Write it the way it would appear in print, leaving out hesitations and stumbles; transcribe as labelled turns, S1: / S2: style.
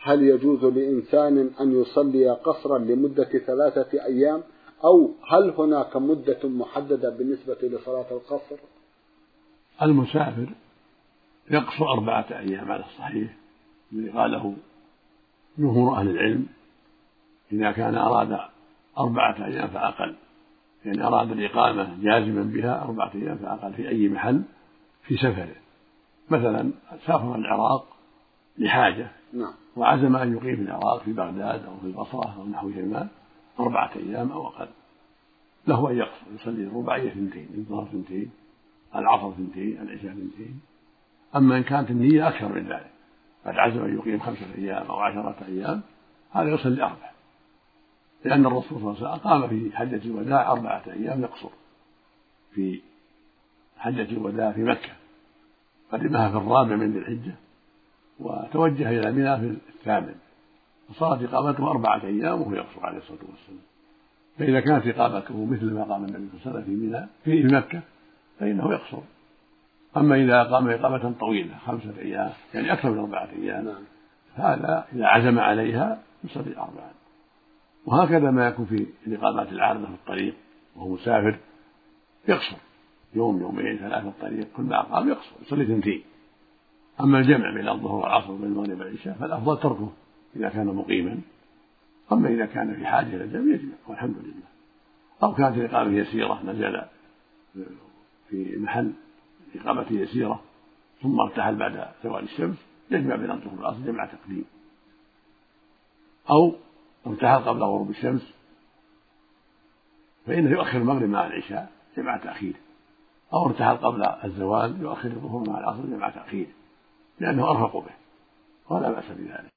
S1: هل يجوز لإنسان أن يصلي قصرا لمدة 3 أيام، أو هل هناك مدة محددة بالنسبة لصلاة القصر؟
S2: المسافر يقصر 4 أيام على الصحيح الذي قاله جمهور أهل العلم، إذا كان أراد 4 أيام فأقل، يعني أراد الإقامة جازما بها 4 أيام فأقل في أي محل في سفره. مثلا سافر العراق لحاجة وعزم أن يقيم في العراق في بغداد أو في البصرة أو نحوهما 4 أيام أو أقل، له أن يقصر يصلي الرباعية 2، الظهر 2، العصر 2، العشاء 2. أما إن كانت النية أكثر من ذلك، قد عزم أن يقيم 5 أيام أو 10 أيام، هذا يصلي 4، لأن الرسول صلى الله عليه وسلم قام في حجة الوداع 4 أيام يقصر في حجة الوداع في مكة، قدمها في 4 من ذي الحجة وتوجه إلى منى في 8، وصارت إقامته 4 أيام وهو يقصر عليه الصلاة والسلام. فإذا كانت إقامته مثل ما قام النبي صلى الله عليه وسلم في منى في مكة فإنه يقصر. أما إذا قام إقامة طويلة 5 أيام يعني أكثر من 4 أيام هذا إذا عزم عليها يصلي 4. وهكذا ما يكون في الإقامات العارضة في الطريق وهو مسافر يقصر يوم 2 3 الطريق، كل ما أقام يقصر يصلي 2. أما الجمع بين الظهر والعصر وبين المغرب والعشاء فالأفضل تركه إذا كان مقيما. أما إذا كان في حاجة إلى الجمع يجمع والحمد لله. أو كانت الإقامة يسيرة، نزل في محل إقامة يسيرة ثم ارتحل بعد زوال الشمس، يجمع بين الظهر والعصر جمع تقديم. أو ارتحل قبل غروب الشمس فإنه يؤخر المغرب مع العشاء جمع تأخير، أو ارتحل قبل الزوال يؤخر الظهر مع العصر جمع تأخير، لأنه أرفق به ولا بأس بذلك.